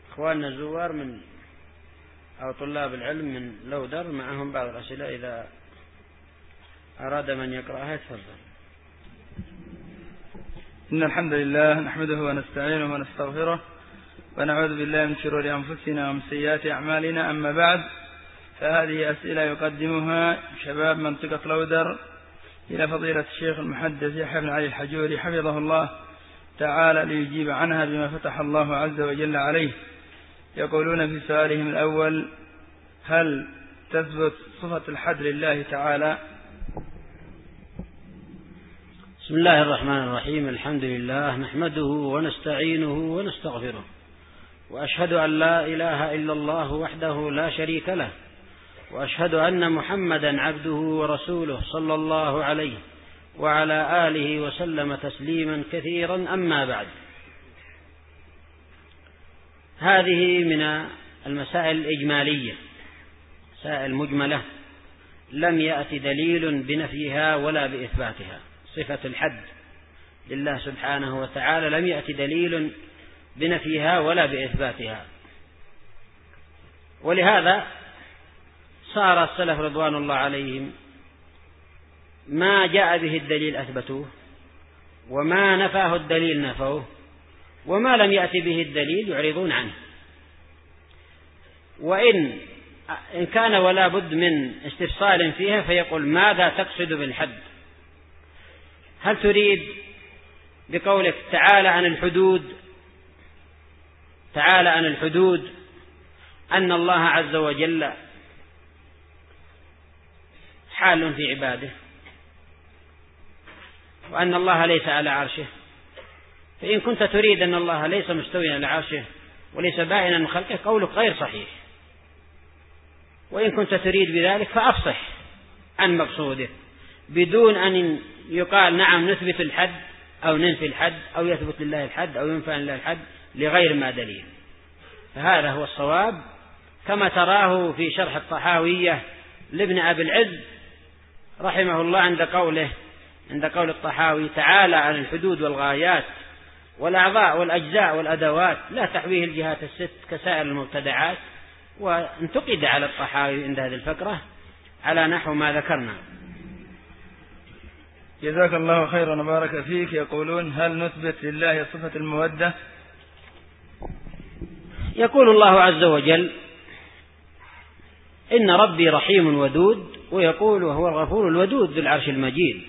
إخواننا الزوار أو طلاب العلم من لودر معهم بعض الأسئلة، إذا أراد من يقرأها يتفضل. إن الحمد لله نحمده ونستعينه ونستغفره ونعوذ بالله من شرور أنفسنا ومن سيئات أعمالنا. أما بعد، فهذه أسئلة يقدمها شباب منطقة لودر إلى فضيلة الشيخ المحدث يحيى بن علي الحجوري حفظه الله تعالى ليجيب عنها بما فتح الله عز وجل عليه. يقولون في سؤالهم الأول: هل تثبت صفة الحد لله تعالى؟ بسم الله الرحمن الرحيم. الحمد لله نحمده ونستعينه ونستغفره، وأشهد أن لا إله إلا الله وحده لا شريك له، وأشهد أن محمدا عبده ورسوله صلى الله عليه وعلى آله وسلم تسليما كثيرا. أما بعد، هذه من المسائل الإجمالية، مسائل مجملة لم يأتي دليل بنفيها ولا بإثباتها. صفة الحد لله سبحانه وتعالى لم يأتي دليل بنفيها ولا بإثباتها، ولهذا صار السلف رضوان الله عليهم ما جاء به الدليل أثبتوه، وما نفاه الدليل نفوه، وما لم يأتي به الدليل يعرضون عنه. وإن كان ولا بد من استفصال فيها فيقول: ماذا تقصد بالحد؟ هل تريد بقولك تعالى عن الحدود أن الله عز وجل حال في عباده، وأن الله ليس على عرشه؟ فإن كنت تريد أن الله ليس مستويا على عرشه وليس بائنا من خلقه، قولك غير صحيح. وإن كنت تريد بذلك فأفصح عن مقصوده، بدون أن يقال نعم نثبت الحد أو ننفي الحد، أو يثبت لله الحد أو ينفى لله الحد لغير ما دليل. فهذا هو الصواب، كما تراه في شرح الطحاوية لابن أبي العز رحمه الله عند قول الطحاوي: تعالى عن الحدود والغايات والأعضاء والأجزاء والأدوات لا تحويه الجهات الست كسائر المبتدعات. وانتقد على الطحاوي عند هذه الفقرة على نحو ما ذكرنا. جزاك الله خيرا وبارك فيك. يقولون: هل نثبت لله صفة المودة؟ يقول الله عز وجل: إن ربي رحيم ودود، ويقول: وهو الغفور الودود ذو العرش المجيد.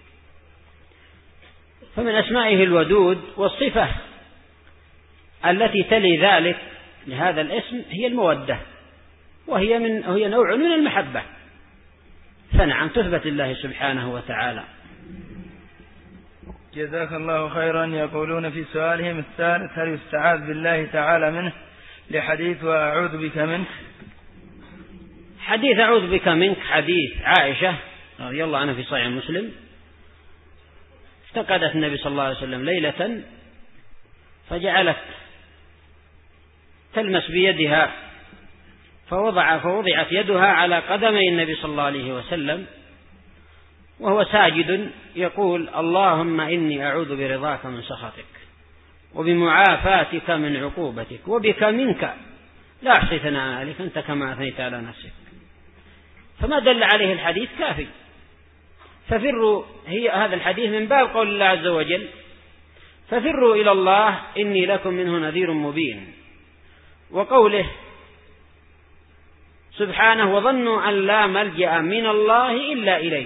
فمن أسمائه الودود، والصفة التي تلي ذلك لهذا الاسم هي المودة، وهي نوع من المحبة، فنعم تثبت لله سبحانه وتعالى. جزاك الله خيرا. يقولون في سؤالهم الثالث: هل يستعاذ بالله تعالى منه لحديث وأعوذ بك منك؟ حديث أعوذ بك منك حديث عائشة رضي الله عنها في صحيح مسلم. افتقدت النبي صلى الله عليه وسلم ليلة، فجعلت تلمس بيدها، فوضعت يدها على قدمي النبي صلى الله عليه وسلم وهو ساجد، يقول: اللهم إني أعوذ برضاك من سخطك، وبمعافاتك من عقوبتك، وبك منك لا أحصي ثناء عليك أنت كما أثنيت على نفسك. فما دل عليه الحديث كافي. ففروا، هذا الحديث من باب قول الله عز وجل: ففروا إلى الله إني لكم منه نذير مبين. وقوله سبحانه: وظنوا أن لا ملجأ من الله إلا إليه.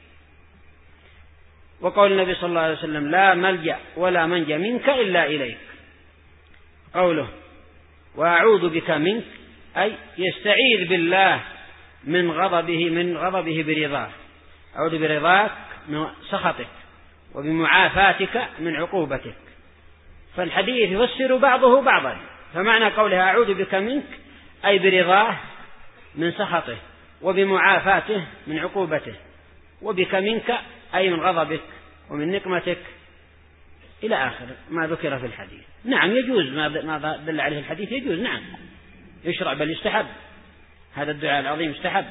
وقول النبي صلى الله عليه وسلم: لا ملجأ ولا منجأ منك إلا إليك. قوله: وأعوذ بك منك، أي يستعيذ بالله من غضبه برضاه. أعوذ برضاك من سخطك، وبمعافاتك من عقوبتك. فالحديث يفسر بعضه بعضا. فمعنى قولها أعوذ بك منك أي برضاه من سخطه، وبمعافاته من عقوبته، وبك منك أي من غضبك ومن نقمتك، إلى آخر ما ذكر في الحديث. نعم يجوز ما دل عليه الحديث، يجوز، نعم يشرع بل يستحب. هذا الدعاء العظيم يستحب.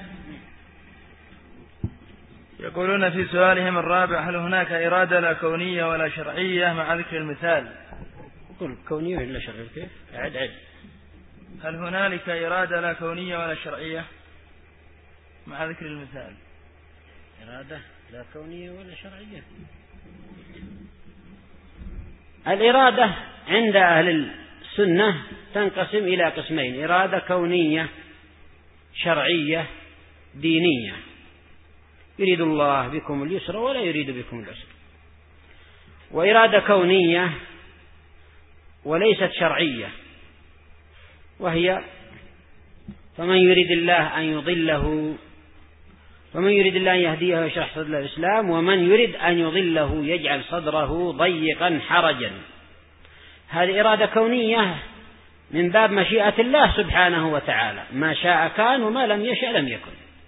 يقولون في سؤالهم الرابع: هل هناك إرادة لا كونية ولا شرعية مع ذكر المثال؟ قل كونية ولا شرعية؟ كيف؟ عد هل هنالك إرادة لا كونية ولا شرعية مع ذكر المثال؟ إرادة لا كونية ولا شرعية. الإرادة عند أهل السنة تنقسم إلى قسمين: إرادة كونية شرعية دينية، يريد الله بكم اليسر ولا يريد بكم العسر. وإرادة كونية وليست شرعية، وهي فمن يريد الله أن يهديه يشرح صدر الإسلام، ومن يريد أن يضله يجعل صدره ضيقا حرجا. هذه إرادة كونية من باب مشيئة الله سبحانه وتعالى، ما شاء كان وما لم يشأ لم يكن.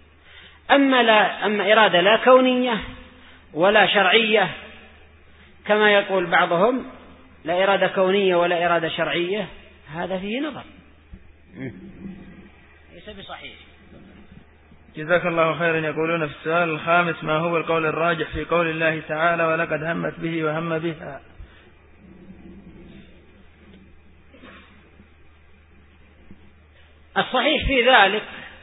أما إرادة لا كونية ولا شرعية كما يقول بعضهم، لا إرادة كونية ولا إرادة شرعية، هذا فيه نظر، ليس بصحيح. جزاك الله خيرا. يقولون في السؤال الخامس: ما هو القول الراجح في قول الله تعالى ولقد همت به وهم بها؟ الصحيح في ذلك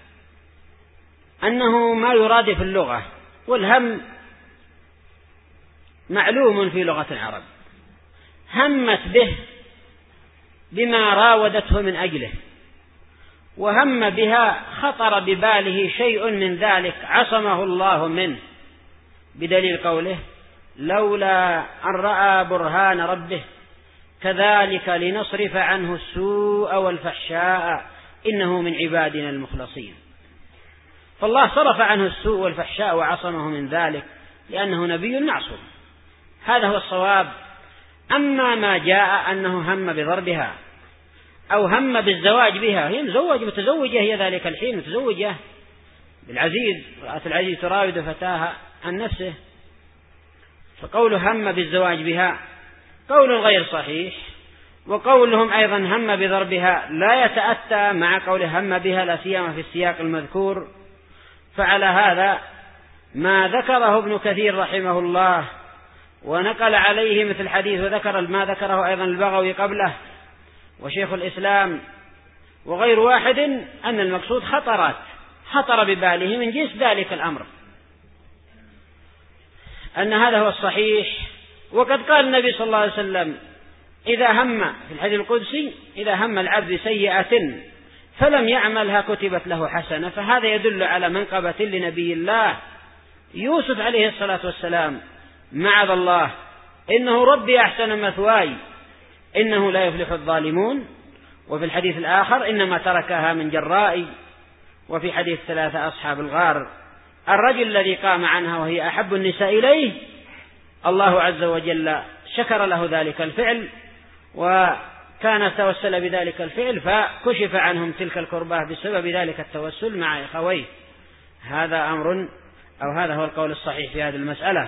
أنه ما يراد في اللغة، والهم معلوم في لغة العرب. همت به بما راودته من أجله، وهم بها خطر بباله شيء من ذلك عصمه الله منه، بدليل قوله: لولا أن رأى برهان ربه كذلك لنصرف عنه السوء والفحشاء إنه من عبادنا المخلصين. فالله صرف عنه السوء والفحشاء وعصمه من ذلك لأنه نبي معصوم، هذا هو الصواب. أما ما جاء أنه هم بضربها أو هم بالزواج بها، هي متزوجة هي ذلك الحين متزوجة بالعزيز، رأت العزيز تراود فتاها عن نفسه، فقوله هم بالزواج بها قول غير صحيح. وقولهم أيضا هم بضربها لا يتأتى مع قوله هم بها، لا سيما في السياق المذكور. فعلى هذا ما ذكره ابن كثير رحمه الله ونقل عليه مثل حديث، وذكر ما ذكره أيضا البغوي قبله وشيخ الإسلام وغير واحد، أن المقصود خطر بباله من جنس ذلك الأمر، أن هذا هو الصحيح. وقد قال النبي صلى الله عليه وسلم إذا هم في الحديث القدسي: إذا هم العبد سيئة فلم يعملها كتبت له حسنة. فهذا يدل على منقبة لنبي الله يوسف عليه الصلاة والسلام: معاذ الله إنه ربي أحسن مثواي إنه لا يفلح الظالمون. وفي الحديث الآخر: إنما تركها من جرائي. وفي حديث 3 أصحاب الغار: الرجل الذي قام عنها وهي أحب النساء إليه الله عز وجل شكر له ذلك الفعل، وكان توسل بذلك الفعل فكشف عنهم تلك الكربة بسبب ذلك التوسل مع إخويه. هذا أمر، أو هذا هو القول الصحيح في هذه المسألة.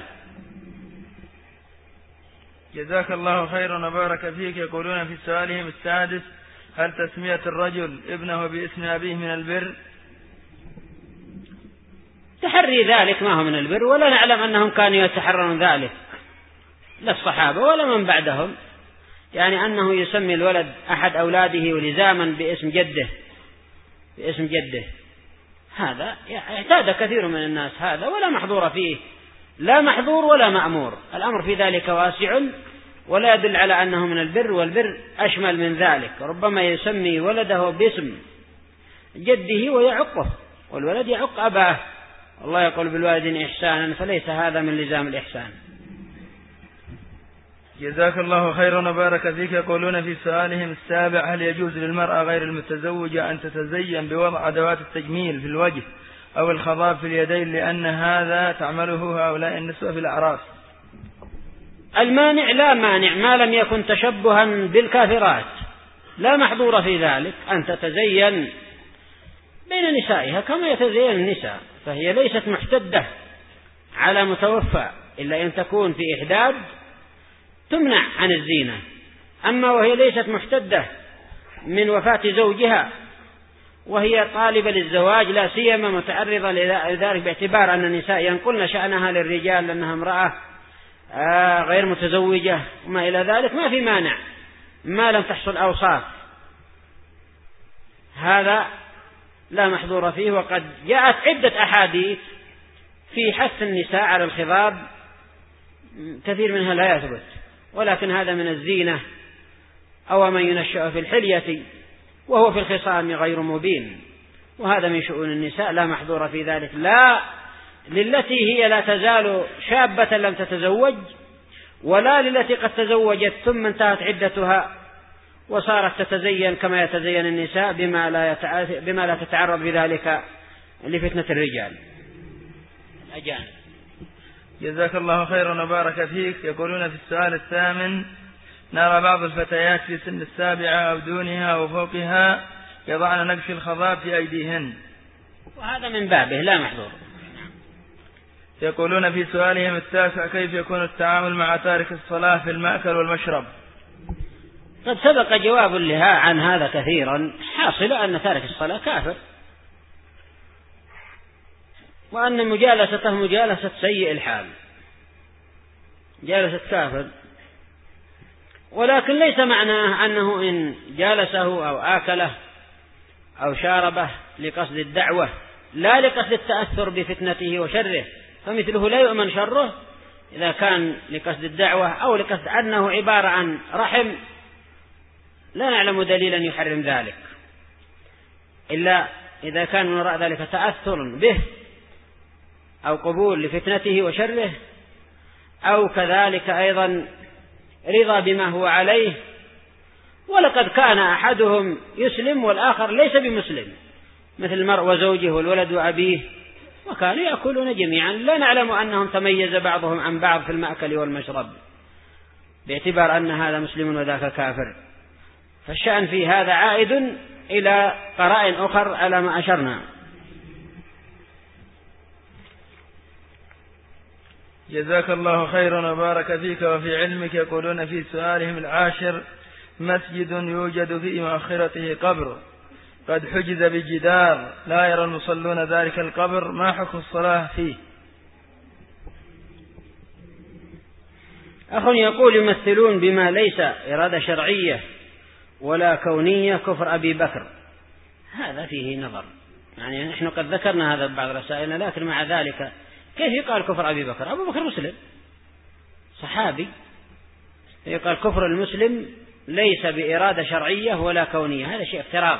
جزاك الله خيرا وبارك فيك. يقولون في سؤالهم السادس: هل تسمية الرجل ابنه باسم أبيه من البر؟ تحري ذلك ما هو من البر، ولا نعلم أنهم كانوا يتحرون ذلك، لا الصحابة ولا من بعدهم، يعني أنه يسمي الولد أحد أولاده لزاما باسم جده، هذا اعتاد كثير من الناس هذا، ولا محظور فيه، لا محظور ولا مأمور. الأمر في ذلك واسع ولا يدل على أنه من البر، والبر أشمل من ذلك. ربما يسمي ولده باسم جده ويعقه، والولد يعق أباه. الله يقول: بالوالدين إحسانا، فليس هذا من لزام الإحسان. جزاك الله خيرا وبارك فيك. يقولون في سؤالهم السابع: هل يجوز للمرأة غير المتزوجة أن تتزين بوضع أدوات التجميل في الوجه أو الخضاب في اليدين، لأن هذا تعمله هؤلاء النسوة في الأعراس؟ المانع لا مانع ما لم يكن تشبها بالكافرات، لا محظور في ذلك أن تتزين بين نسائها كما يتزين النساء، فهي ليست محتدة على متوفى إلا أن تكون في إحداد تمنع عن الزينة. أما وهي ليست محتدة من وفاة زوجها وهي طالبة للزواج، لا سيما متعرضة لذلك باعتبار أن النساء ينقلن شأنها للرجال لأنها امرأة غير متزوجة وما إلى ذلك، ما في مانع ما لم تحصل أوصاف هذا لا محظور فيه. وقد جاءت عدة أحاديث في حث النساء على الخضاب، كثير منها لا يثبت، ولكن هذا من الزينة، أو من ينشأ في الحلية وهو في الخصام غير مبين، وهذا من شؤون النساء لا محظور في ذلك، لا للتي هي لا تزال شابة لم تتزوج، ولا للتي قد تزوجت ثم انتهت عدتها وصارت تتزين كما يتزين النساء بما لا تتعرض بذلك لفتنة الرجال الأجانب. جزاك الله خيرا وبارك فيك. يقولون في السؤال الثامن: نرى بعض الفتيات في سن 7 أو دونها أو فوقها يضعن نقش الخضاب في أيديهن، وهذا من بابه لا محظور. يقولون في سؤالهم التاسع: كيف يكون التعامل مع تارك الصلاة في المأكل والمشرب؟ قد سبق جواب لها عن هذا كثيرا. حاصل أن تارك الصلاة كافر، وأن مجالسته مجالسة سيء الحال، جالسة كافر، ولكن ليس معناه أنه إن جالسه أو آكله أو شاربه لقصد الدعوة لا لقصد التأثر بفتنته وشره، فمثله لا يؤمن شره إذا كان لقصد الدعوة أو لقصد أنه عبارة عن رحم، لا نعلم دليلا يحرم ذلك، إلا إذا كان من وراء ذلك تأثر به أو قبول لفتنته وشره، أو كذلك أيضا رضا بما هو عليه. ولقد كان أحدهم يسلم والآخر ليس بمسلم، مثل المرء وزوجه والولد وأبيه، وكانوا يأكلون جميعا، لا نعلم أنهم تميز بعضهم عن بعض في المأكل والمشرب باعتبار أن هذا مسلم وذاك كافر. فالشأن في هذا عائد إلى قرائن أخر على ما أشرنا. جزاك الله خيرا وبارك فيك وفي علمك. يقولون في سؤالهم العاشر: مسجد يوجد في مؤخرته قبر قد حجز بجدار لا يرى المصلون ذلك القبر، ما حكم الصلاة فيه؟ أخ يقول: يمثلون بما ليس إرادة شرعية ولا كونية كفر أبي بكر. هذا فيه نظر، يعني نحن قد ذكرنا هذا بعض رسائلنا، لكن مع ذلك كيف يقال كفر أبي بكر؟ أبو بكر مسلم صحابي، يقال كفر المسلم ليس بإرادة شرعية ولا كونية، هذا شيء افتراض.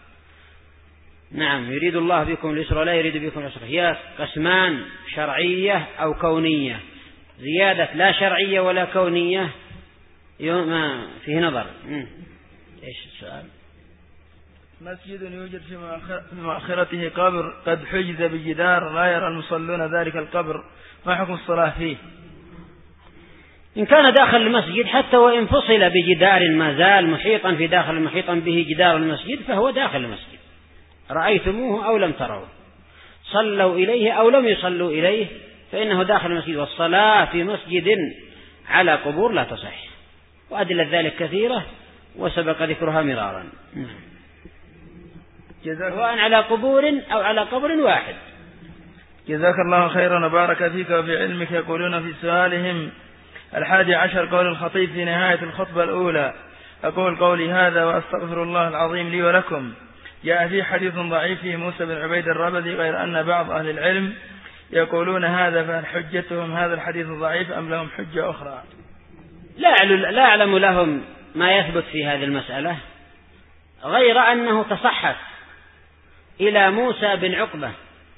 نعم، يريد الله بكم اليسر ولا يريد بكم العسر، هي قسمان: شرعية أو كونية. زيادة لا شرعية ولا كونية ما فيه نظر. إيش السؤال؟ مسجد يوجد في مؤخرته قبر قد حجز بجدار لا يرى المصلون ذلك القبر، ما حكم الصلاة فيه؟ إن كان داخل المسجد حتى وإن فصل بجدار ما زال محيطا في داخل محيطا به جدار المسجد فهو داخل المسجد، رأيتموه أو لم تروا، صلوا إليه أو لم يصلوا إليه، فإنه داخل المسجد. والصلاة في مسجد على قبور لا تصح، وأدلة ذلك كثيرة وسبق ذكرها مرارا، سواء على قبور أو على قبر واحد. جزاك الله خيرا وبارك فيك وفي علمك. يقولون في سؤالهم 11: قول الخطيب في نهاية الخطبة الأولى: أقول قولي هذا وأستغفر الله العظيم لي ولكم، جاء في حديث ضعيف في موسى بن عبيد الربذي، غير أن بعض أهل العلم يقولون هذا، فهل حجتهم هذا الحديث ضعيف أم لهم حجة أخرى؟ لا أعلم لهم ما يثبت في هذه المسألة، غير أنه تصحف إلى موسى بن عقبة،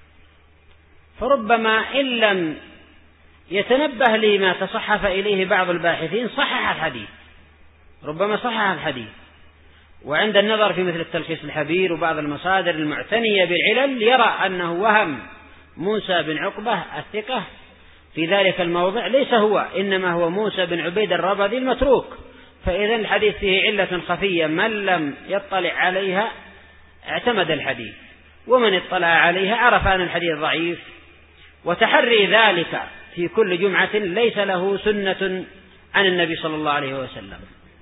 فربما إن لم يتنبه لما تصحف إليه بعض الباحثين صحح الحديث، ربما صحح الحديث. وعند النظر في مثل التلخيص الحبير وبعض المصادر المعتنية بالعلل يرى أنه وهم موسى بن عقبة الثقة في ذلك الموضع ليس هو، إنما هو موسى بن عبيد الربذي المتروك، فإذا الحديث فيه علة خفية من لم يطلع عليها اعتمد الحديث، ومن اطلع عليها عرف أن الحديث ضعيف. وتحري ذلك في كل جمعة ليس له سنة عن النبي صلى الله عليه وسلم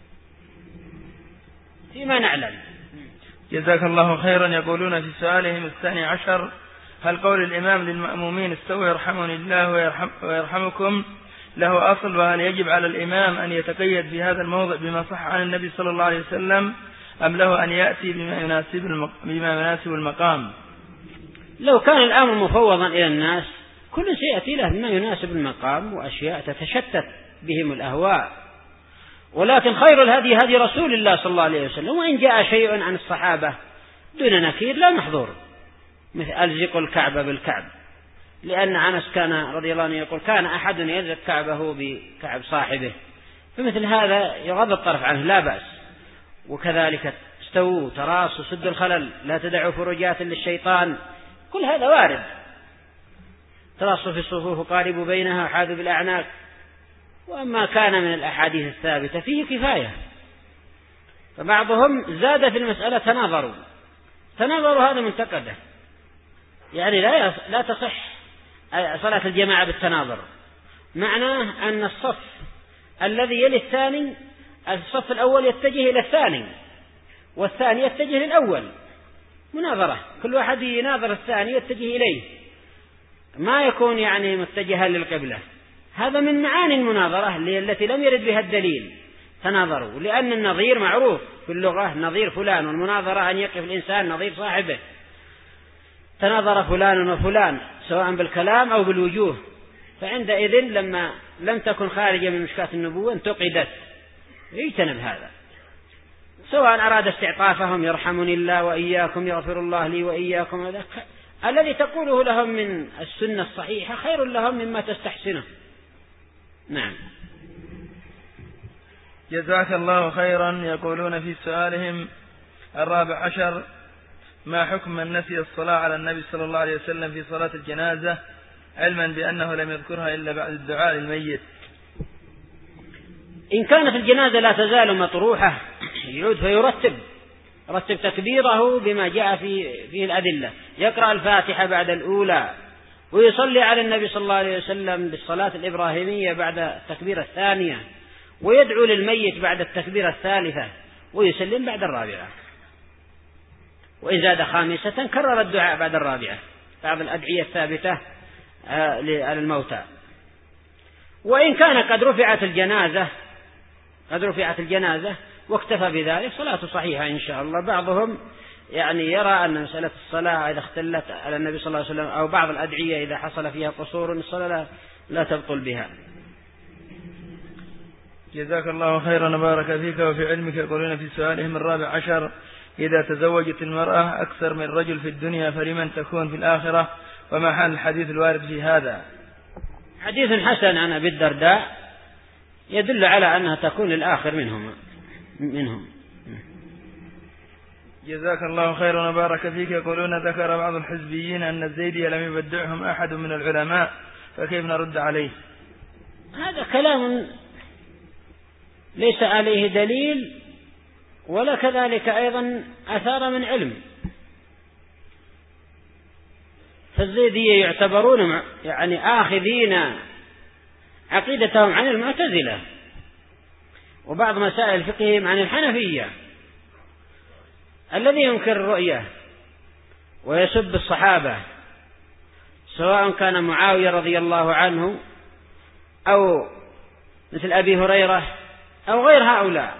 فيما نعلم. جزاك الله خيرا. يقولون في سؤالهم 12: هل قول الإمام للمأمومين استووا يرحمني الله ويرحمكم له أصل، وهل يجب على الإمام أن يتقيد في هذا الموضع بما صح عن النبي صلى الله عليه وسلم، أم له أن يأتي بما يناسب المقام؟ لو كان الأمر مفوضا إلى الناس كل سيأتي له بما يناسب المقام، وأشياء تتشتت بهم الأهواء، ولكن خير الهدي هدي رسول الله صلى الله عليه وسلم. وإن جاء شيء عن الصحابة دون نكير لا محظور، مثل ألزق الكعبة بالكعب، لأن أنس كان رضي الله عنه يقول كان أحد يلزق كعبه بكعب صاحبه، فمثل هذا يغض الطرف عنه لا بأس. وكذلك استووا تراصوا سدوا الخلل لا تدعوا فرجات للشيطان، كل هذا وارد. تراصوا في الصفوف قاربوا بينها وحاذوا بالأعناق. وأما كان من الأحاديث الثابتة فيه كفاية. فبعضهم زاد في المسألة تناظروا هذا منتقده، يعني لا تصح صلاة الجماعة بالتناظر، معناه أن الصف الذي يلي الثاني، الصف الأول يتجه إلى الثاني والثاني يتجه للأول، مناظرة، كل واحد يناظر الثاني يتجه إليه، ما يكون يعني متجها للقبلة. هذا من معاني المناظرة التي لم يرد بها الدليل. تناظروا لأن النظير معروف في اللغة، نظير فلان، والمناظرة أن يقف الإنسان نظير صاحبه. تناظر فلان وفلان سواء بالكلام أو بالوجوه، فعندئذ لما لم تكن خارجة من مشكاة النبوة انتقدت. يجتنب هذا، سواء أراد استعطافهم يرحمني الله وإياكم يغفر الله لي وإياكم، الذي تقوله لهم من السنة الصحيحة خير لهم مما تستحسنه. نعم. جزاك الله خيرا. يقولون في سؤالهم 14: ما حكم من نسي الصلاة على النبي صلى الله عليه وسلم في صلاة الجنازة علما بأنه لم يذكرها إلا بعد الدعاء للميت؟ إن كانت الجنازة لا تزال مطروحة يعود فيرتب تكبيره بما جاء فيه الأدلة، يقرأ الفاتحة بعد الأولى، ويصلي على النبي صلى الله عليه وسلم بالصلاة الإبراهيمية بعد التكبيرة الثانية، ويدعو للميت بعد التكبيرة الثالثة، ويسلم بعد الرابعة، وإن زاد خامسة كرر الدعاء بعد الرابعة، بعض الأدعية الثابتة على الموتى. وإن كان قد رفعت الجنازة واكتفى بذلك صلاته صحيحة إن شاء الله. بعضهم يعني يرى أن مسألة الصلاة إذا اختلت على النبي صلى الله عليه وسلم أو بعض الأدعية إذا حصل فيها قصور الصلاة لا تبطل بها. جزاك الله خيرا وبارك فيك وفي علمك. يقولون في سؤالهم 14: إذا تزوجت المرأة أكثر من رجل في الدنيا فلمن تكون في الآخرة؟ وما حال الحديث الوارد في هذا؟ حديث حسن عن أبي الدرداء يدل على أنها تكون الآخر منهم. جزاك الله خيرا وبارك فيك. يقولون ذكر بعض الحزبيين أن الزيدية لم يبدعهم أحد من العلماء، فكيف نرد عليه؟ هذا كلام ليس عليه دليل، ولا كذلك أيضا أثار من علم. فالزيدية يعتبرون يعني آخذين عقيدتهم عن المعتزلة، وبعض مسائل فقههم عن الحنفية. الذي ينكر الرؤية ويسب الصحابة سواء كان معاوية رضي الله عنه أو مثل أبي هريرة أو غير هؤلاء،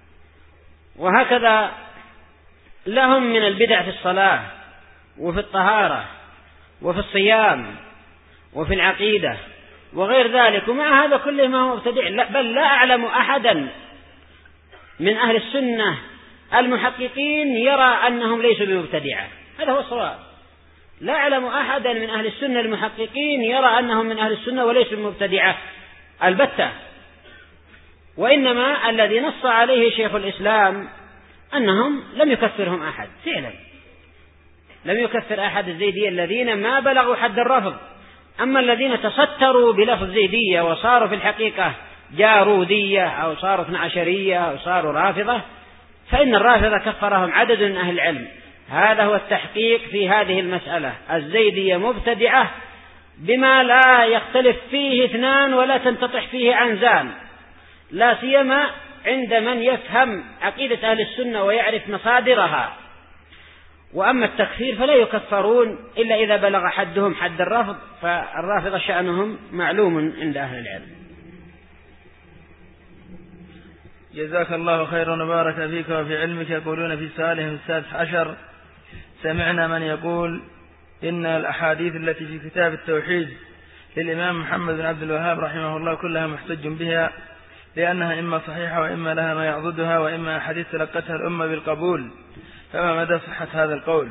وهكذا لهم من البدع في الصلاة وفي الطهارة وفي الصيام وفي العقيدة وغير ذلك، ومع هذا كله ما هو مبتدع. بل لا أعلم أحدا من أهل السنة المحققين يرى أنهم ليسوا بمبتدعة، هذا هو الصواب. لا أعلم أحدا من أهل السنة المحققين يرى أنهم من أهل السنة وليسوا بمبتدعة البتة، وإنما الذي نص عليه شيخ الإسلام أنهم لم يكفرهم أحد، فعلا لم يكفر أحد الزيدية الذين ما بلغوا حد الرفض. أما الذين تستروا بلفظ زيدية وصاروا في الحقيقة جارودية أو صاروا 12 أو صاروا رافضة، فإن الرافضة كفرهم عدد من أهل العلم. هذا هو التحقيق في هذه المسألة. الزيدية مبتدعة بما لا يختلف فيه اثنان ولا تنتطح فيه عنزان، لا سيما عند من يفهم عقيدة أهل السنة ويعرف مصادرها. وأما التكفير فلا يكفرون إلا إذا بلغ حدهم حد الرفض، فالرافضة شأنهم معلوم عند أهل العلم. جزاك الله خيرا وبارك فيك وفي علمك. يقولون في سؤالهم 16: سمعنا من يقول إن الأحاديث التي في كتاب التوحيد للإمام محمد بن عبد الوهاب رحمه الله كلها محتج بها، لأنها إما صحيحة وإما لها ما يعضدها وإما أحاديث تلقتها الأمة بالقبول، فما مدى صحة هذا القول؟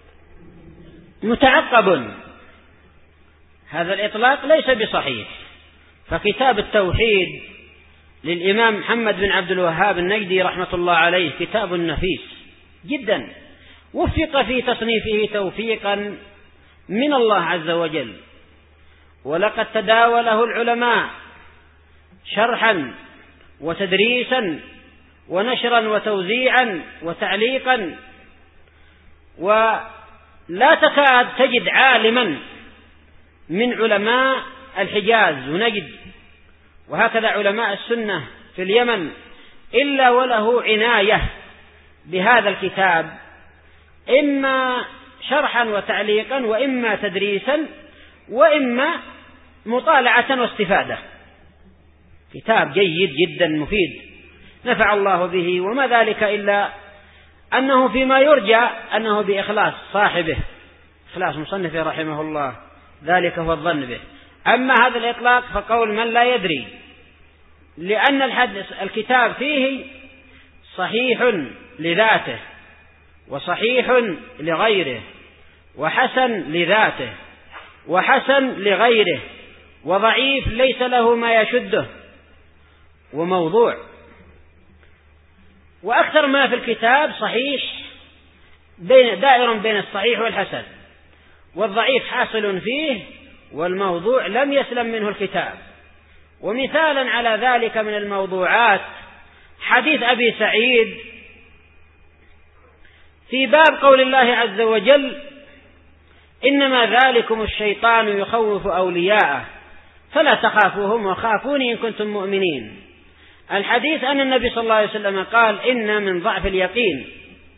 متعقب، هذا الإطلاق ليس بصحيح. فكتاب التوحيد للإمام محمد بن عبد الوهاب النجدي رحمة الله عليه كتاب نفيس جدا، وفق في تصنيفه توفيقا من الله عز وجل، ولقد تداوله العلماء شرحا وتدريسا ونشرا وتوزيعا وتعليقا، ولا تكاد تجد عالما من علماء الحجاز ونجد وهكذا علماء السنة في اليمن إلا وله عناية بهذا الكتاب، إما شرحا وتعليقا وإما تدريسا وإما مطالعة واستفادة. كتاب جيد جدا مفيد نفع الله به، وما ذلك إلا أنه فيما يرجى أنه بإخلاص صاحبه، إخلاص مصنفه رحمه الله، ذلك هو الظن به. أما هذا الإطلاق فقول من لا يدري، لأن الكتاب فيه صحيح لذاته وصحيح لغيره وحسن لذاته وحسن لغيره وضعيف ليس له ما يشده وموضوع، وأكثر ما في الكتاب صحيح دائر بين الصحيح والحسن، والضعيف حاصل فيه، والموضوع لم يسلم منه الكتاب. ومثالا على ذلك من الموضوعات حديث أبي سعيد في باب قول الله عز وجل: إنما ذلكم الشيطان يخوف أولياءه فلا تخافوهم وخافوني إن كنتم مؤمنين. الحديث أن النبي صلى الله عليه وسلم قال: إن من ضعف اليقين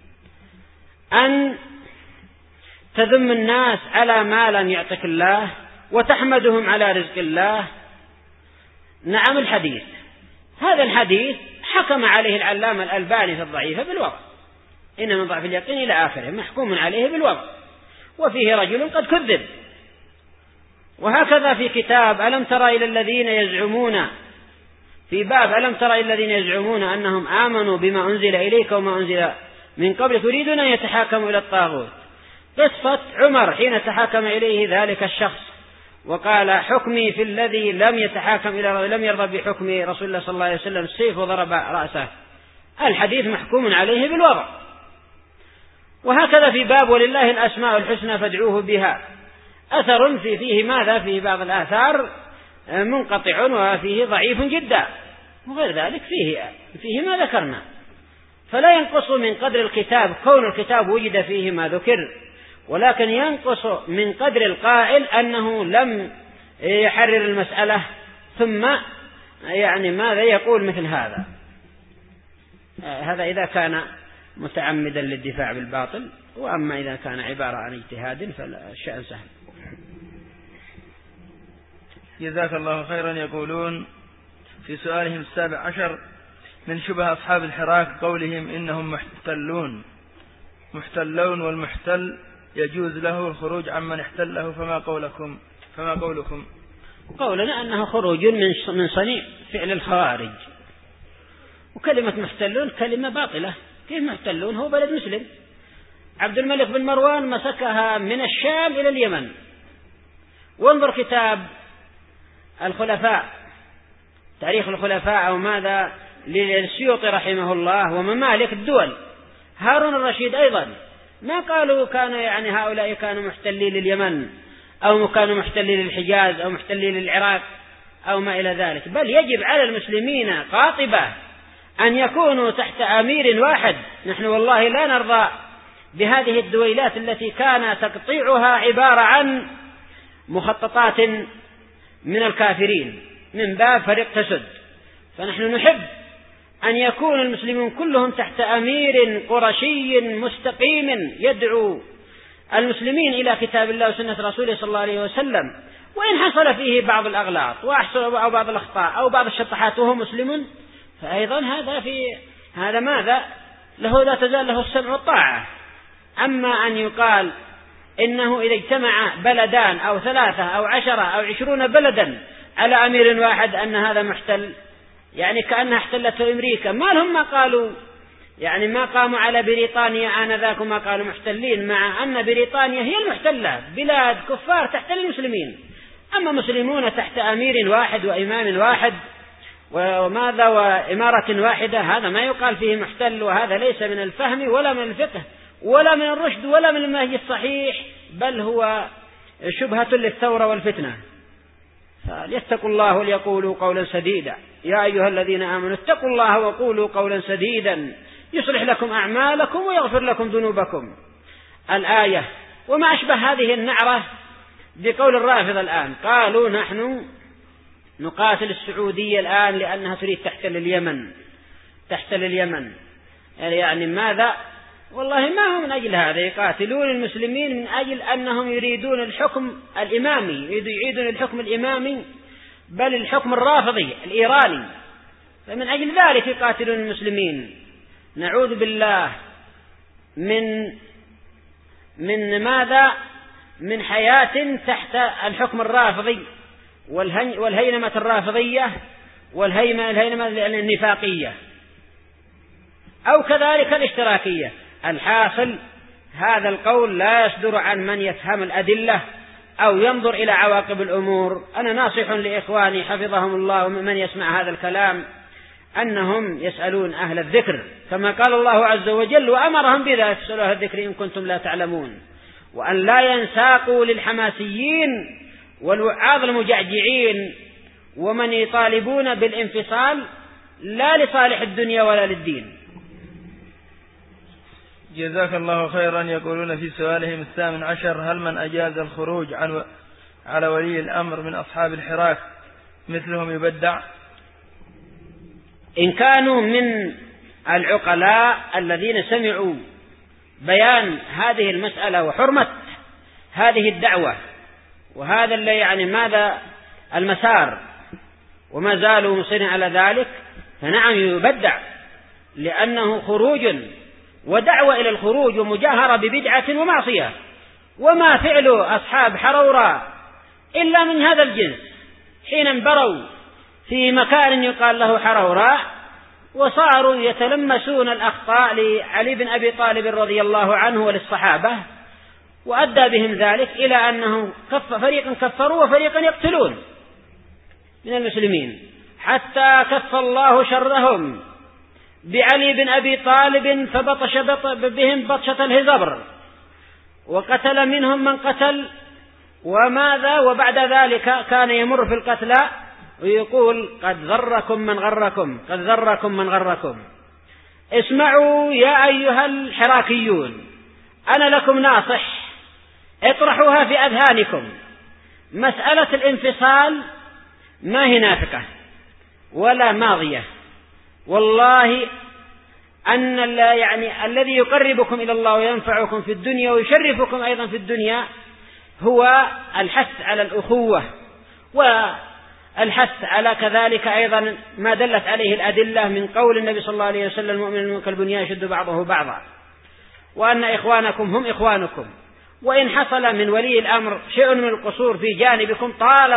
أن تذم الناس على ما لم يعطك الله وتحمدهم على رزق الله. نعم، الحديث هذا الحديث حكم عليه العلامة الألباني في الضعيف بالوضع، إن من ضعف اليقين إلى آخره، محكوم عليه بالوضع، وفيه رجل قد كذب. وهكذا في كتاب ألم ترى إلى الذين يزعمون، في باب ألم ترى إلى الذين يزعمون أنهم آمنوا بما أنزل إليك وما أنزل من قبل يريدون أن يتحاكموا إلى الطاغوت. قصة عمر حين تحاكم إليه ذلك الشخص وقال: حكمي في الذي لم يتحاكم إلى لم يرضى بحكم رسول الله صلى الله عليه وسلم، السيف وضرب رأسه. الحديث محكوم عليه بالوضع. وهكذا في باب ولله الأسماء الحسنى فادعوه بها، أثر فيه ماذا؟ فيه بعض الآثار منقطع وفيه ضعيف جدا، وغير ذلك فيه ما ذكرنا. فلا ينقص من قدر الكتاب كون الكتاب وجد فيه ما ذكر، ولكن ينقص من قدر القائل أنه لم يحرر المسألة ثم ماذا يقول مثل هذا. هذا إذا كان متعمدا للدفاع بالباطل، وأما إذا كان عبارة عن اجتهاد فالشأن سهل. جزاك الله خيرا. يقولون في سؤالهم 17: من شبه أصحاب الحراك قولهم إنهم محتلون والمحتل يجوز له الخروج عمن احتله، فما قولكم؟ قولنا أنه خروج من صنيع فعل الخوارج، وكلمة محتلون كلمة باطلة. كيف محتلون؟ هو بلد مسلم، عبد الملك بن مروان مسكها من الشام إلى اليمن. وانظر كتاب الخلفاء، تاريخ الخلفاء أو ماذا للسيوطي رحمه الله، وممالك الدول. هارون الرشيد أيضا ما قالوا كانوا هؤلاء كانوا محتلين لليمن أو كانوا محتلين للحجاز أو محتلين للعراق أو ما إلى ذلك، بل يجب على المسلمين قاطبة أن يكونوا تحت أمير واحد. نحن والله لا نرضى بهذه الدويلات التي كان تقطيعها عبارة عن مخططات من الكافرين من باب فريق تسد. فنحن نحب أن يكون المسلمون كلهم تحت أمير قرشي مستقيم يدعو المسلمين إلى كتاب الله وسنة رسوله صلى الله عليه وسلم، وإن حصل فيه بعض الأغلاط أو بعض الأخطاء أو بعض الشطحات وهو مسلم فأيضا هذا ماذا له؟ لا تزال له السمع والطاعة. أما أن يقال إنه إذا اجتمع بلدان أو 3 أو 10 أو 20 بلدا على أمير واحد أن هذا محتل، يعني كأنها احتلته أمريكا، ما لهم ما قالوا، يعني ما قاموا على بريطانيا آنذاك وما قالوا محتلين، مع أن بريطانيا هي المحتلة، بلاد كفار تحتل المسلمين، أما مسلمون تحت أمير واحد وإمام واحد وماذا وإمارة واحدة، هذا ما يقال فيه محتل، وهذا ليس من الفهم ولا من الفقه ولا من الرشد ولا من المنهج الصحيح، بل هو شبهة للثورة والفتنة. فليتقوا الله وليقولوا قولا سديدا. يا أيها الذين آمنوا اتقوا الله وقولوا قولا سديدا يصلح لكم أعمالكم ويغفر لكم ذنوبكم. الآية. وما أشبه هذه النعرة بقول الرافضة الآن، قالوا نحن نقاتل السعودية الآن لأنها تريد تحتل اليمن. يعني ماذا؟ والله ما هو من أجل هذا، يقاتلون المسلمين من أجل أنهم يريدون الحكم الإمامي، يريدون الحكم الإمامي بل الحكم الرافضي الإيراني، فمن أجل ذلك يقاتلون المسلمين. نعوذ بالله من ماذا؟ من حياة تحت الحكم الرافضي والهينمة الرافضية والهينمة النفاقية أو كذلك الاشتراكية. الحاصل هذا القول لا يصدر عن من يفهم الأدلة أو ينظر إلى عواقب الأمور. أنا ناصح لإخواني حفظهم الله ومن يسمع هذا الكلام أنهم يسألون أهل الذكر كما قال الله عز وجل وأمرهم بذا، يسألوا أهل الذكر إن كنتم لا تعلمون، وأن لا ينساقوا للحماسيين والوعاظ المجعجعين ومن يطالبون بالانفصال لا لصالح الدنيا ولا للدين. جزاك الله خيرا. يقولون في سؤالهم 18: هل من أجاز الخروج على ولي الأمر من أصحاب الحراك مثلهم يبدع؟ إن كانوا من العقلاء الذين سمعوا بيان هذه المسألة وحرمة هذه الدعوة وهذا اللي يعني ماذا المسار وما زالوا مصرين على ذلك، فنعم يبدع، لأنه خروج ودعوة إلى الخروج ومجاهرة ببدعة ومعصية، وما فعل أصحاب حروراء إلا من هذا الجنس، حين انبروا في مكان يقال له حروراء وصاروا يتلمسون الأخطاء لعلي بن أبي طالب رضي الله عنه وللصحابة، وأدى بهم ذلك إلى أنهم فريقا كفروا وفريقا يقتلون من المسلمين، حتى كف الله شرهم بعلي بن أبي طالب فبطش بهم بطشة الهزبر وقتل منهم من قتل وماذا، وبعد ذلك كان يمر في القتلى ويقول قد غركم من غركم، قد غركم من غركم. اسمعوا يا أيها الحراكيون، أنا لكم ناصح، اطرحوها في أذهانكم، مسألة الانفصال ما هي نافقة ولا ماضية، والله أن يعني الذي يقربكم إلى الله وينفعكم في الدنيا ويشرفكم أيضا في الدنيا هو الحث على الأخوة والحث على كذلك أيضا ما دلت عليه الأدلة من قول النبي صلى الله عليه وسلم المؤمن كالبنيان يشد بعضه بعضا، وأن إخوانكم هم إخوانكم، وإن حصل من ولي الأمر شيء من القصور في جانبكم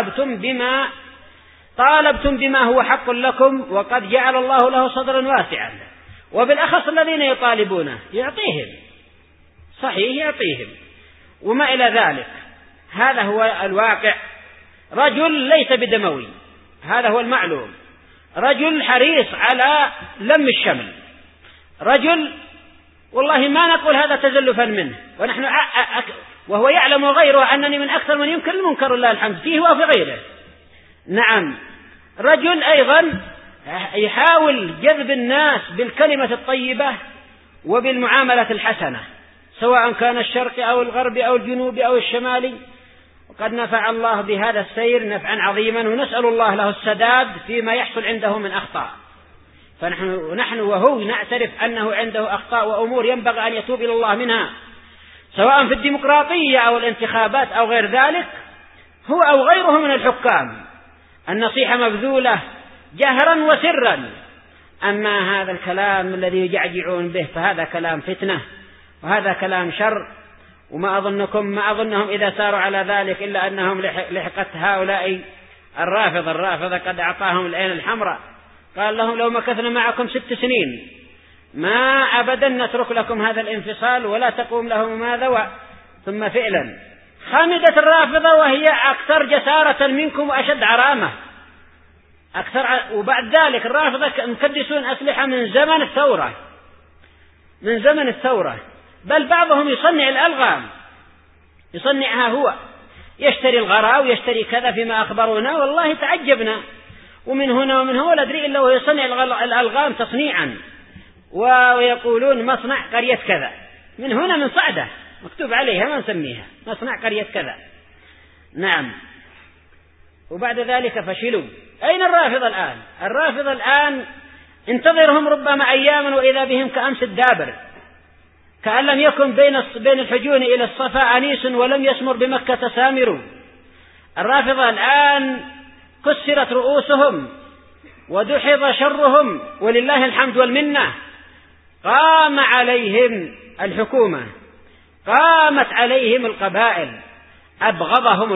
طالبتم بما هو حق لكم، وقد جعل الله له صدرا واسعا، وبالأخص الذين يطالبونه يعطيهم، صحيح يعطيهم وما إلى ذلك. هذا هو الواقع. رجل ليس بدموي، هذا هو المعلوم، رجل حريص على لم الشمل، رجل والله ما نقول هذا تزلفا منه، ونحن وهو يعلم وغيره أنني من أكثر من ينكر المنكر لله الحمد فيه وفي غيره. نعم، رجل أيضا يحاول جذب الناس بالكلمة الطيبة وبالمعاملة الحسنة، سواء كان الشرق أو الغرب أو الجنوب أو الشمال، وقد نفع الله بهذا السير نفعا عظيما، ونسأل الله له السداد فيما يحصل عنده من أخطاء. فنحن وهو نعترف أنه عنده أخطاء وأمور ينبغي أن يتوب إلى الله منها، سواء في الديمقراطية أو الانتخابات أو غير ذلك، هو أو غيره من الحكام. النصيحة مبذولة جهرا وسرا، أما هذا الكلام الذي يجعجعون به فهذا كلام فتنة وهذا كلام شر، وما أظنهم إذا ساروا على ذلك إلا أنهم لحقت هؤلاء الرافضة قد أعطاهم العين الحمراء، قال لهم لو مكثنا معكم 6 سنين ما أبدا نترك لكم هذا الانفصال ولا تقوم له ماذا. ثم فعلا خمدت الرافضة وهي أكثر جسارة منكم وأشد عرامة وبعد ذلك الرافضة مكدسون أسلحة من زمن الثورة، بل بعضهم يصنع الألغام، يصنعها هو، يشتري الغراء ويشتري كذا فيما أخبرونا، والله تعجبنا، ومن هنا ومن هو لا أدري إلا وهو يصنع الألغام تصنيعا، ويقولون مصنع قرية كذا، من هنا من صعدة مكتوب عليها ما نسميها مصنع قرية كذا. نعم. وبعد ذلك فشلوا. أين الرافضة الآن؟ الرافضة الآن انتظرهم ربما أياما وإذا بهم كأمس الدابر، كأن لم يكن بين الحجون إلى الصفا أنيس ولم يسمر بمكة سامر. الرافضة الآن كسرت رؤوسهم ودحض شرهم ولله الحمد والمنة. قام عليهم الحكومة، قامت عليهم القبائل، أبغضهم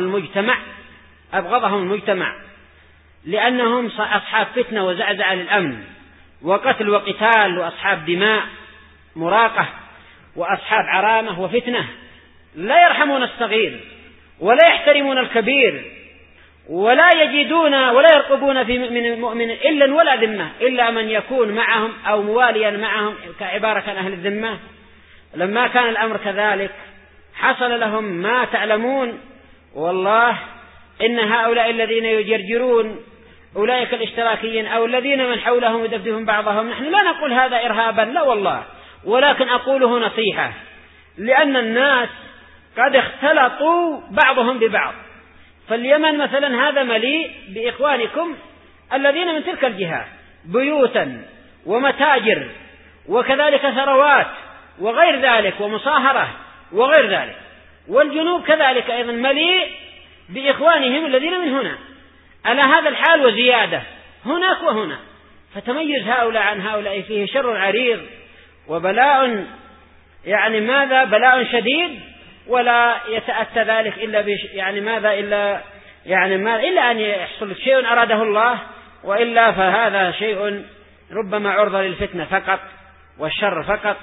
المجتمع لأنهم أصحاب فتنة وزعزعة للأمن وقتل وقتال وأصحاب دماء مراقة وأصحاب عرامة وفتنة، لا يرحمون الصغير ولا يحترمون الكبير ولا يجدون ولا يرقبون في من مؤمن إلا ولا ذمة إلا من يكون معهم أو مواليا معهم كعبارة كان أهل الذمة. لما كان الأمر كذلك حصل لهم ما تعلمون. والله إن هؤلاء الذين يجرجرون أولئك الاشتراكيين أو الذين من حولهم يدفدهم بعضهم، نحن لا نقول هذا إرهابا لا والله، ولكن أقوله نصيحة، لأن الناس قد اختلطوا بعضهم ببعض. فاليمن مثلا هذا مليء بإخوانكم الذين من تلك الجهة بيوتا ومتاجر وكذلك ثروات وغير ذلك ومصاهرة وغير ذلك، والجنوب كذلك أيضا مليء بإخوانهم الذين من هنا على هذا الحال وزيادة هناك وهنا. فتميز هؤلاء عن هؤلاء فيه شر عريض وبلاء، يعني ماذا بلاء شديد، ولا يتأتى ذلك إلا إلا أن يحصل شيء أراده الله، وإلا فهذا شيء ربما عرضة للفتنة فقط والشر فقط،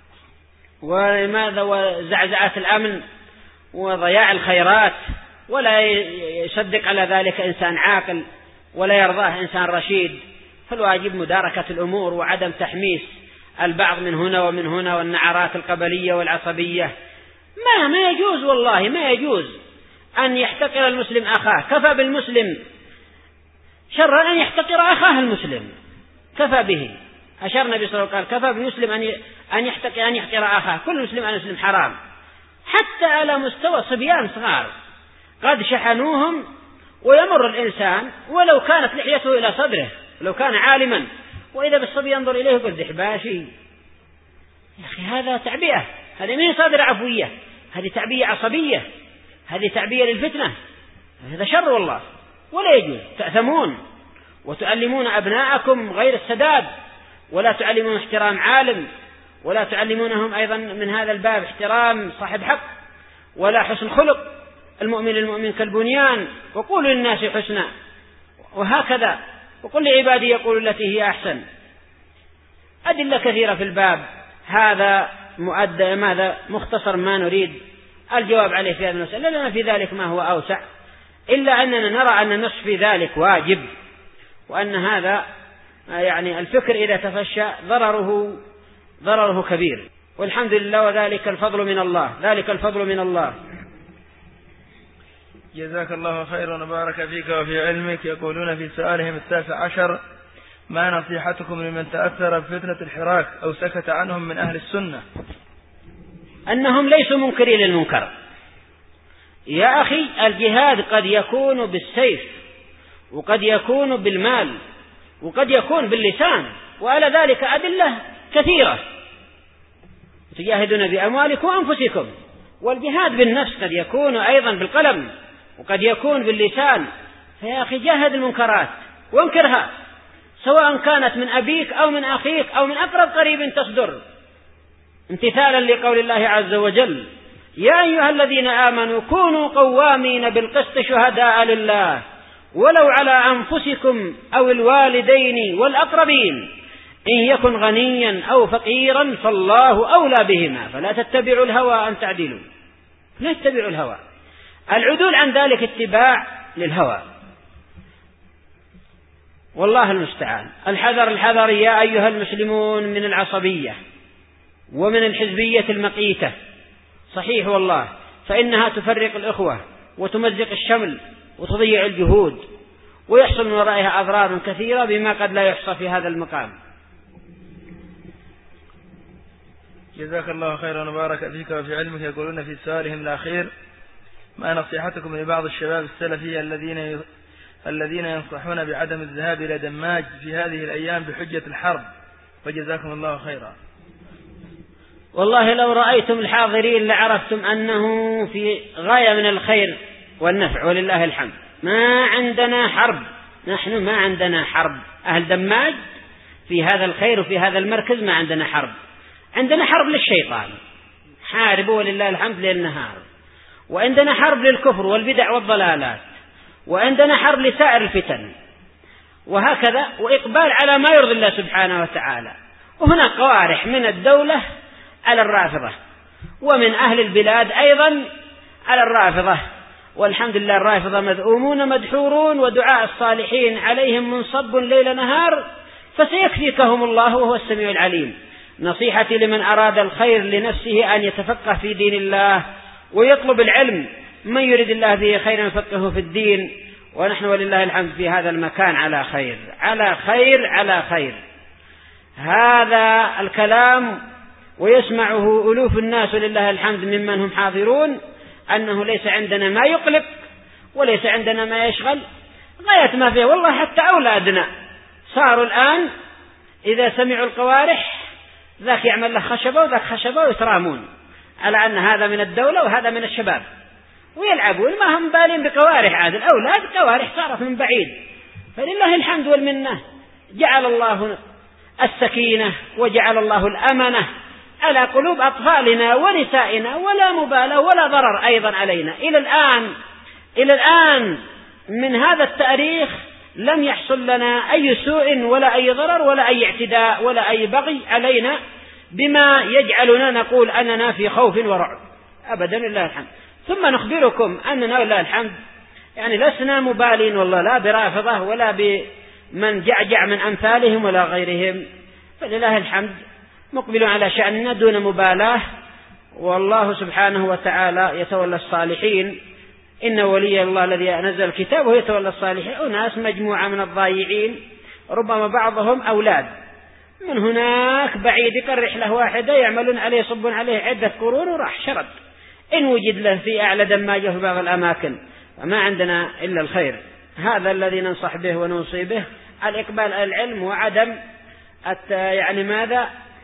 وماذا وزعزعة الأمن وضياع الخيرات، ولا يصدق على ذلك إنسان عاقل ولا يرضاه إنسان رشيد. فالواجب مداركة الأمور وعدم تحميس البعض من هنا ومن هنا والنعرات القبلية والعصبية. ما يجوز، والله ما يجوز أن يحتقر المسلم أخاه. كفى بالمسلم شرا أن يحتقر أخاه المسلم، كفى به. أشار النبي صلى الله عليه وسلم كفى بالمسلم أن يحتقر أخاه. كل مسلم أن يسلم حرام، حتى على مستوى صبيان صغار قد شحنوهم، ويمر الإنسان ولو كانت لحيته إلى صدره لو كان عالما، وإذا بالصبي ينظر إليه يقول دحباشي. يا أخي هذا تعبئة، هذه من صادر عفوية، هذه تعبية عصبية، هذه تعبية للفتنة، هذا شر والله ولا يجوز. تأثمون وتعلمون أبناءكم غير السداد، ولا تعلمون احترام عالم، ولا تعلمونهم أيضا من هذا الباب احترام صاحب حق ولا حسن خلق. المؤمن كالبنيان، وقولوا للناس حسنا، وهكذا وقل لعبادي يقول التي هي أحسن. أدلة كثيرة في الباب هذا ماذا مختصر ما نريد الجواب عليه في هذا المسألة، لنا في ذلك ما هو أوسع، إلا أننا نرى أن النص في ذلك واجب، وأن هذا يعني الفكر إذا تفشى ضرره كبير، والحمد لله، وذلك الفضل من الله، ذلك الفضل من الله. جزاك الله خيرا وبارك فيك وفي علمك. يقولون في سؤالهم 19: ما نصيحتكم لمن تأثر بفتنة الحراك أو سكت عنهم من أهل السنة؟ أنهم ليسوا منكرين للمنكر يا أخي. الجهاد قد يكون بالسيف، وقد يكون بالمال، وقد يكون باللسان، وعلى ذلك أدلة كثيرة. تجاهدون بأموالكم وأنفسكم. والجهاد بالنفس قد يكون أيضا بالقلم، وقد يكون باللسان. فيا أخي جاهد المنكرات وانكرها، سواء كانت من أبيك أو من أخيك أو من أقرب قريب تصدر، امتثالا لقول الله عز وجل: يا أيها الذين آمنوا كونوا قوامين بالقسط شهداء لله ولو على أنفسكم أو الوالدين والأقربين إن يكن غنيا أو فقيرا فالله أولى بهما فلا تتبعوا الهوى أن تعدلوا. لا تتبعوا الهوى، العدول عن ذلك اتباع للهوى، والله المستعان. الحذر يا أيها المسلمون من العصبية ومن الحزبية المقيتة، صحيح والله، فإنها تفرق الإخوة وتمزق الشمل وتضيع الجهود ويحصل من ورائها أضرار كثيرة بما قد لا يحصى في هذا المقام. جزاك الله خيرا وبارك فيك وفي علمك. يقولون في سؤالهم الأخير: ما نصيحتكم لبعض الشباب السلفي الذين ينصحون بعدم الذهاب إلى دماج في هذه الأيام بحجة الحرب؟ وجزاكم الله خيرا. والله لو رأيتم الحاضرين لعرفتم أنه في غاية من الخير والنفع ولله الحمد. ما عندنا حرب، نحن ما عندنا حرب. أهل دماج في هذا الخير وفي هذا المركز ما عندنا حرب، عندنا حرب للشيطان، حاربوا ولله الحمد ليل نهار، وعندنا حرب للكفر والبدع والضلالات، وعندنا حرب لسائر الفتن، وهكذا، وإقبال على ما يرضي الله سبحانه وتعالى. وهنا قوارح من الدولة على الرافضة ومن أهل البلاد أيضا على الرافضة، والحمد لله الرافضة مذءومون مدحورون ودعاء الصالحين عليهم منصب ليل نهار، فسيكفيكهم الله وهو السميع العليم. نصيحتي لمن أراد الخير لنفسه أن يتفقه في دين الله ويطلب العلم، من يريد الله به خيرا يفقهه في الدين، ونحن ولله الحمد في هذا المكان على خير على خير على خير. هذا الكلام ويسمعه ألوف الناس ولله الحمد ممن هم حاضرون، أنه ليس عندنا ما يقلق وليس عندنا ما يشغل، غاية ما فيه. والله حتى أولادنا صاروا الآن إذا سمعوا القوارح ذاك يعمل له خشبة وذاك خشبة ويترامون على أن هذا من الدولة وهذا من الشباب، ويلعبون ما هم بالين بقوارح. عاد الأولاد قوارح صارت من بعيد، فلله الحمد والمنة جعل الله السكينة وجعل الله الأمنة على قلوب أطفالنا ونسائنا، ولا مبالاة ولا ضرر أيضا علينا. إلى الآن من هذا التاريخ لم يحصل لنا أي سوء ولا أي ضرر ولا أي اعتداء ولا أي بغي علينا بما يجعلنا نقول أننا في خوف ورعب أبدا لله الحمد. ثم نخبركم أننا لله الحمد يعني لسنا مبالين والله لا برافضة ولا بمن جعجع من أمثالهم ولا غيرهم، فلله الحمد مقبل على شأننا دون مبالاة، والله سبحانه وتعالى يتولى الصالحين. إن ولي الله الذي نزل الكتاب ويتولى الصالحين. أناس مجموعة من الضايعين ربما بعضهم أولاد من هناك بعيد يقرح له واحدة يعملون عليه يصبون عليه عدة قرون وراح شرد إن وجد له في أعلى دماجه في بعض الأماكن، وما عندنا إلا الخير. هذا الذي ننصح به ونوصي به، الإقبال على العلم وعدم يعني ماذا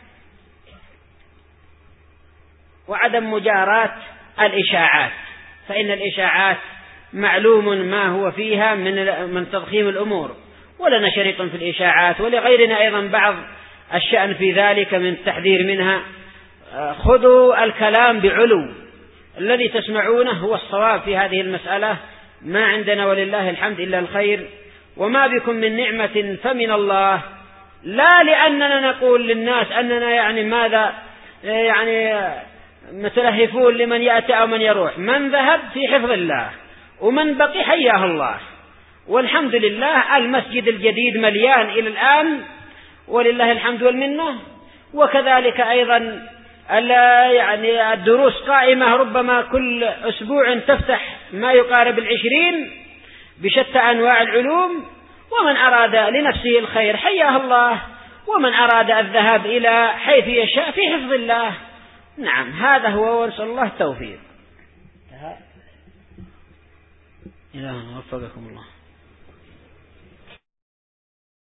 وعدم مجاراة الإشاعات، فإن الإشاعات معلوم ما هو فيها من تضخيم الأمور، ولنا شريط في الإشاعات ولغيرنا أيضا بعض الشأن في ذلك من التحذير منها. خذوا الكلام بعلو، الذي تسمعونه هو الصواب في هذه المسألة. ما عندنا ولله الحمد إلا الخير، وما بكم من نعمة فمن الله، لا لأننا نقول للناس أننا يعني ماذا يعني متلهفون لمن يأتي أو من يروح. من ذهب في حفظ الله ومن بقي حياه الله، والحمد لله المسجد الجديد مليان إلى الآن ولله الحمد والمنة، وكذلك أيضا يعني الدروس قائمة، ربما كل أسبوع تفتح ما يقارب 20 بشتى أنواع العلوم. ومن أراد لنفسه الخير حياه الله، ومن أراد الذهاب إلى حيث يشاء في حفظ الله. نعم هذا هو، ونسأل الله التوفيق. إلهنا وفقكم الله.